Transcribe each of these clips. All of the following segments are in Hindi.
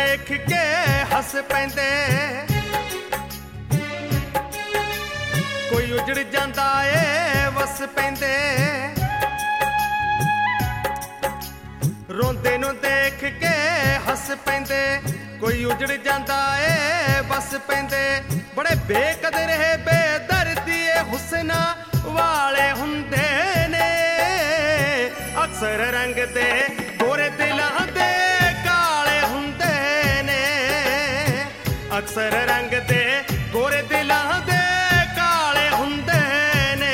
देख के हस पैंदे कोई उजड़ जांदा ए वस पैंदे रोंदे नूं देख के हस पैंदे कोई उजड़ जांदा ए वस पैंदे बड़े बेकदर है बेदर्दी हुस्ना वाले हुंदे ने अक्सर रंग दे गोरे दिलां दे काले हुंदे ने अक्सर रंग दे गोरे दिलां दे काले हुंदे ने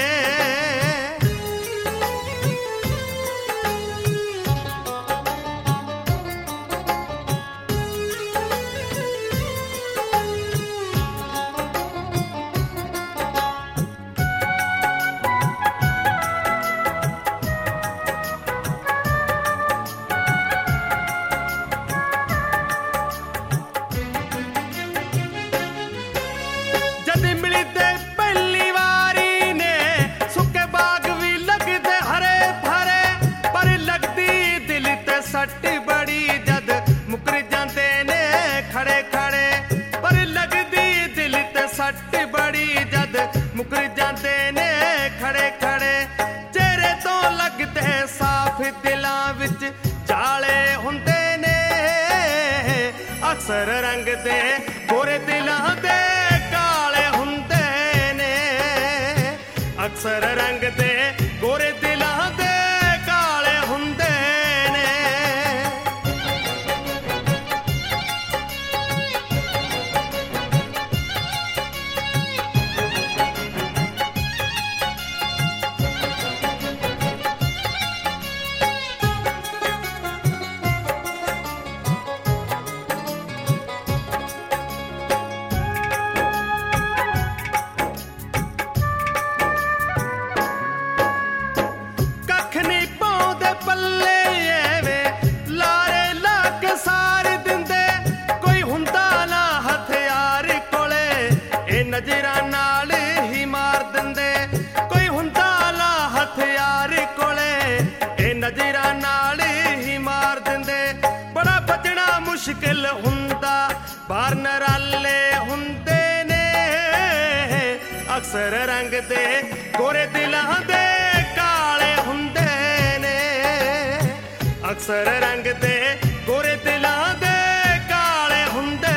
सट बड़ी जद मुकर जांदे ने खड़े खड़े पर लगदी दिल ते सट बड़ी जद मुकर जांदे ने खड़े खड़े चेहरे तो लगदे साफ दिलां विच जाले हुंदे ने अक्सर रंग दे गोरे दिलां दे काले हुंदे ने अक्सर रंग दे गोरे दिलां दे काले हुंदे नजरां नाल ही मार दिंदे कोई हुंदा ला हथियार कोले ए नजरां नाल ही मार दिंदे बड़ा बचना मुश्किल हुंदा बाहर नराले हुंदे ने अक्सर रंग दे गोरे दिलां दे काले हुंदे ने अक्सर रंग दे गोरे दिलां दे काले हुंदे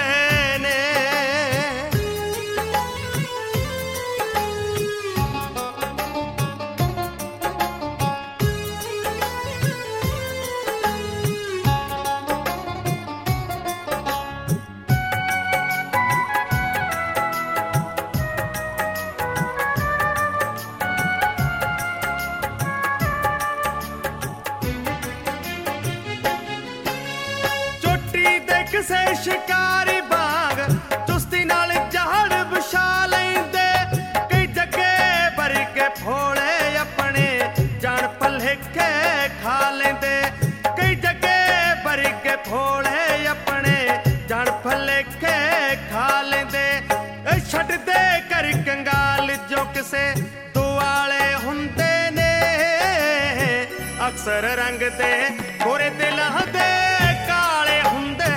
से शिकारी बाग चुस्ती नाल जहड़ बिछा लैंदे कई जगे भर के फोड़े अपने जान भलेखे खा लेंदे कई जगे भर के फोड़े अपने जान भलेखे खा लेंदे छड्ड दे कर कंगाल जो किसे दुआले हुंदे ने अक्सर रंग दे गोरे दिलां दे काले हुंदे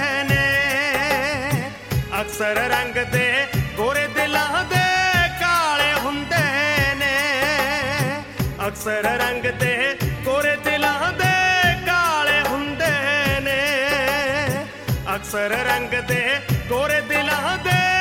अक्सर रंग दे गोरे दिलां दे काले हुंदे ने अक्सर रंग दे गोरे दिलां दे काले हुंदे ने अक्सर रंग दे गोरे दिलां दे